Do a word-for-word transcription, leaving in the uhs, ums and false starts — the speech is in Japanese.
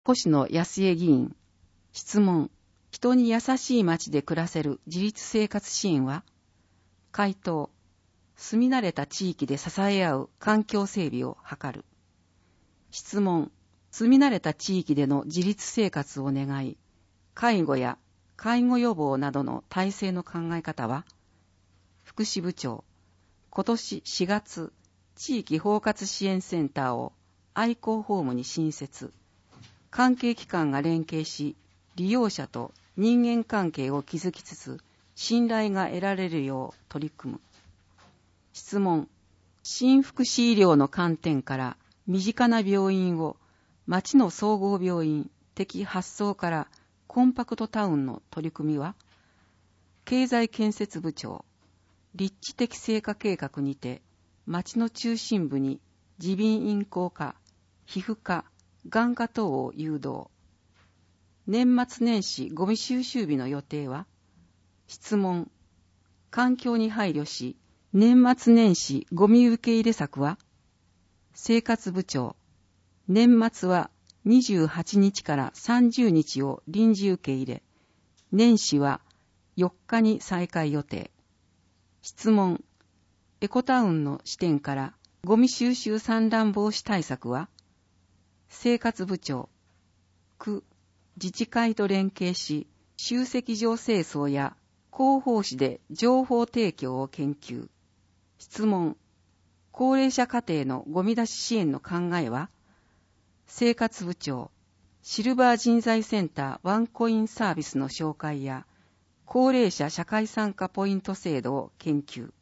星野康江議員。質問。人に優しい町で暮らせる自立生活支援は？回答。住み慣れた地域で支え合う環境整備を図る。質問。住み慣れた地域での自立生活を願い、介護や介護予防などの体制の考え方は？福祉部長。今年しがつ、地域包括支援センターを愛好ホームに新設。関係機関が連携し、利用者と人間関係を築きつつ、信頼が得られるよう取り組む。質問。新福祉医療の観点から身近な病院を町の総合病院的発想からコンパクトタウンの取り組みは？経済建設部長。立地的成果計画にて町の中心部に耳鼻咽喉科、皮膚科、眼科等を誘導。年末年始ゴミ収集日の予定は？質問。環境に配慮し、年末年始ゴミ受け入れ策は？生活部長。年末はにじゅうはちにちからさんじゅうにちを臨時受け入れ、年始はよっかに再開予定。質問。エコタウンの視点からゴミ収集散乱防止対策は？生活部長。区、自治会と連携し、集積場清掃や広報誌で情報提供を研究。質問。高齢者家庭のゴミ出し支援の考えは？生活部長。シルバー人材センターワンコインサービスの紹介や高齢者社会参加ポイント制度を研究。